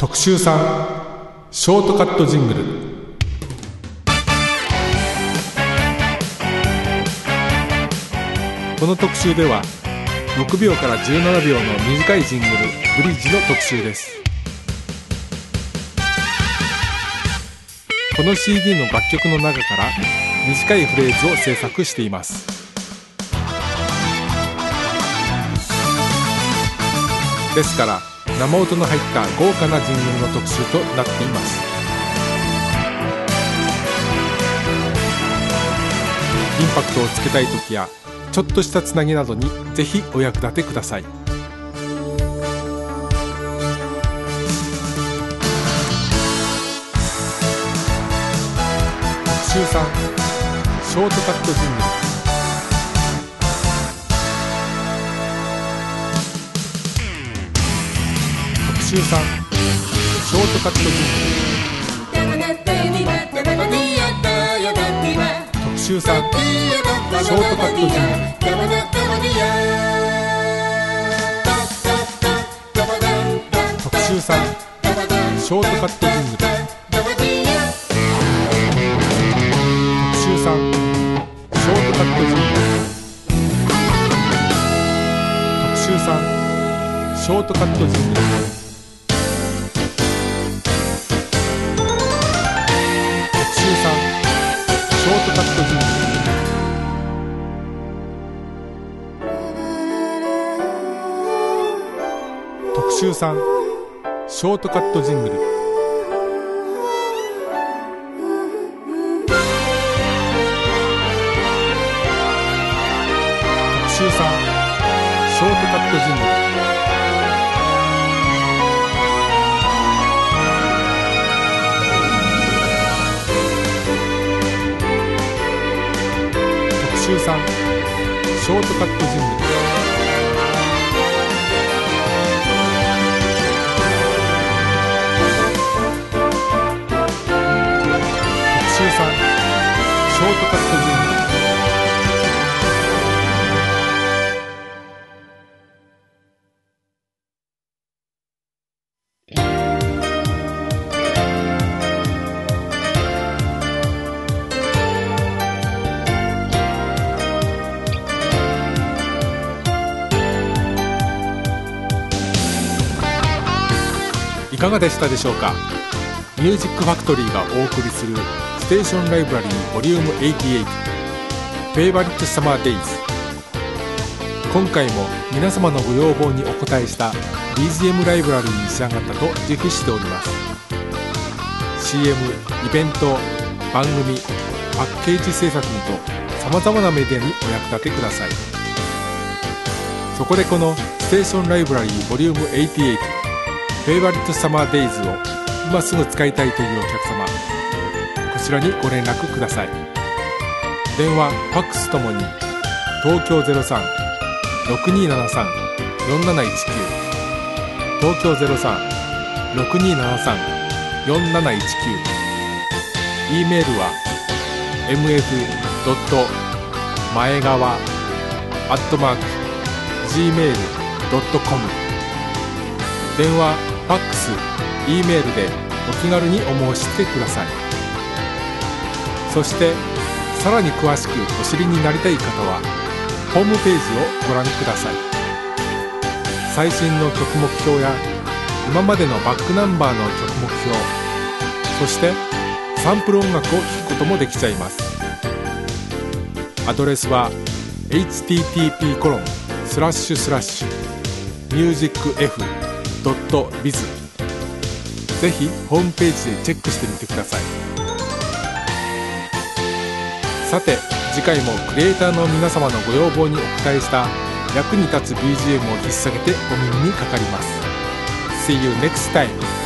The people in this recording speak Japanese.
特集3ショートカットジングル。この特集では6秒から17秒の短いジングルブリッジの特集です。この CD の楽曲の中から短いフレーズを制作しています。ですから生音の入った豪華なジングルの特集となっています。インパクトをつけたいときやちょっとしたつなぎなどにぜひお役立てください。特集3ショートカットジングル。特集3ショートカットジングル。特集3ショートカットジングル。特集3ショートカットジングル。特集3ショートカットジングル。特集3ショートカットジングル。ショートカットジングル。特集3ショートカットジングル。特集3ショートカットジングル。特集3ショートカットジングル。特集3ショートカットジングル。いかがでしたでしょうか。ミュージックファクトリーがお送りするステーションライブラリーボリューム88フェイバリットサマーデイズ。今回も皆様のご要望にお応えした BGM ライブラリーに仕上がったと自負しております。 CM、イベント、番組、パッケージ制作にとさまざまなメディアにお役立てください。そこでこのステーションライブラリーボリューム88フェイバリットサマーデイズを今すぐ使いたいというお客様、こちらにご連絡ください。電話、ファックスともに東京 03-6273-4719 東京 03-6273-4719 E メールは mf.maegawa@gmail.com 電話、ファックス、E メールでお気軽にお申し付けください。そしてさらに詳しくお知りになりたい方はホームページをご覧ください。最新の曲目標や今までのバックナンバーの曲目標、そしてサンプル音楽を聴くこともできちゃいます。アドレスは http://musicf.biz。 ぜひホームページでチェックしてみてください。さて次回もクリエイターの皆様のご要望にお応えした役に立つ BGM を引っ提げてお耳にかかります。See you next time.